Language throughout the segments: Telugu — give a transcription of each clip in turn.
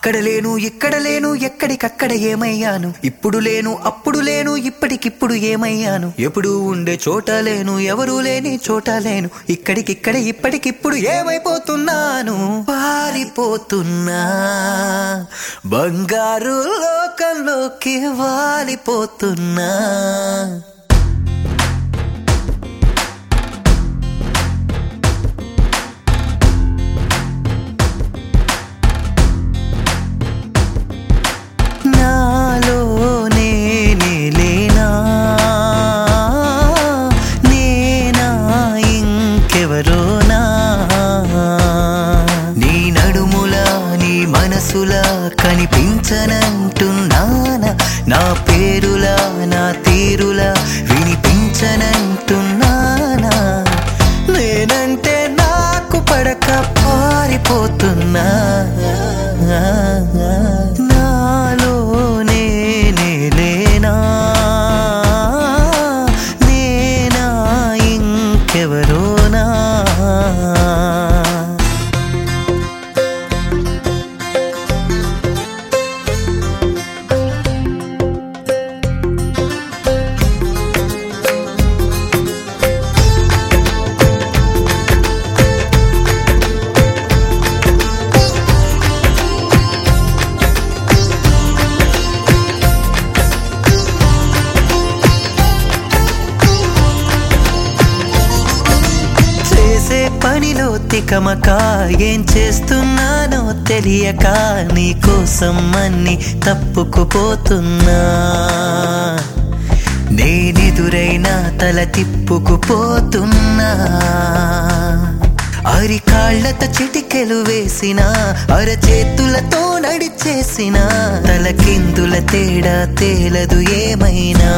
అక్కడ లేను ఇక్కడ లేను ఎక్కడికక్కడ ఏమయ్యాను, ఇప్పుడు లేను అప్పుడు లేను ఇప్పటికిప్పుడు ఏమయ్యాను, ఎప్పుడు ఉండే చోట లేను ఎవరూ లేని చోట లేను, ఇక్కడికిక్కడ ఇప్పటికిప్పుడు ఏమైపోతున్నాను, పారిపోతున్నా బంగారు లోకంలోకి వాలిపోతున్నా. నీ నడుముల నీ మనసులా కనిపించనంటున్నానా, నా పేరులా నా తీరులా వినిపించనంటున్నానా, నేనంటే నాకు పడక పారిపోతున్నా. నాలో నేనే లేనా, నేనా ఇంకెవరోనా. పనిలో తికమక ఏం చేస్తున్నానో తెలియక నీకోసం అన్ని తప్పుకుపోతున్నా, నేనెదురైనా తల తిప్పుకుపోతున్నా, అరికాళ్లతో చిటికెలు వేసిన అరచేతులతో నడిచేసిన తలకిందుల తేడా తేలదు ఏమైనా,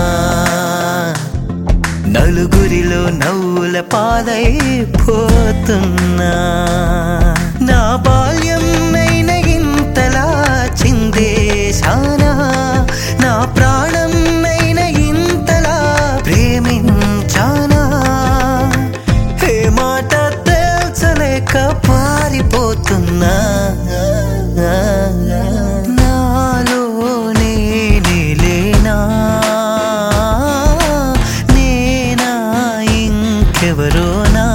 నలుగురిలో నవ్వుల పాలైపోతున్నా, నా బాల్యం అయిన ఇంతలా చిందేశానా, నా ప్రాణం అయిన ఇంతలా ప్రేమించానా, ఏ మాట తేల్చలేక పారిపోతున్నా. నాలో నేనే లేనా, ఎవరోనా.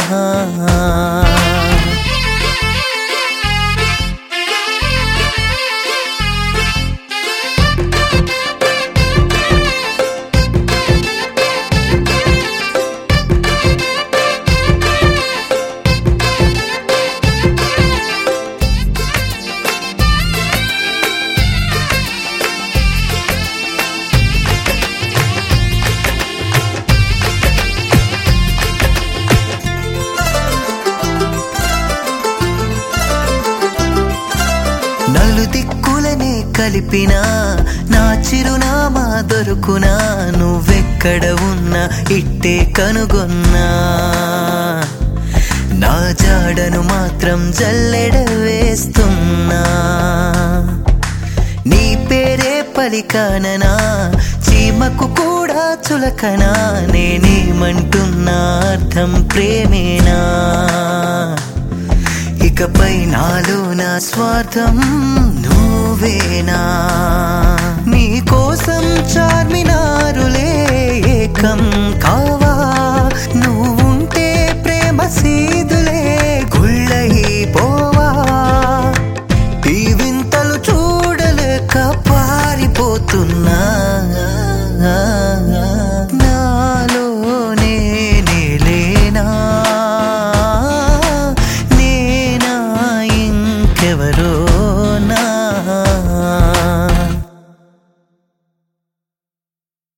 నలుదిక్కులనే కలిపినా నా చిరునామా దొరుకునా, నువ్వెక్కడ ఉన్నా ఇట్టే కనుగొన్నా, నా జాడను మాత్రం జల్లెడ వేస్తున్నా, నీ పేరే పలికాననా చీమకు కూడా చులకనా, నేనేమంటున్నా అర్థం ప్రేమేనా, ఇకపై నాలో నా స్వార్థం నువ్వేనా, నీ కోసం చార్మినారులే ఏకం కావా, నువ్వుంటే ప్రేమ సీదులే గుళ్ళైపోవా, ఈ వింతలు చూడలేక పారిపోతున్నా. నాలో నేనే లేనా, ఎవరోనా.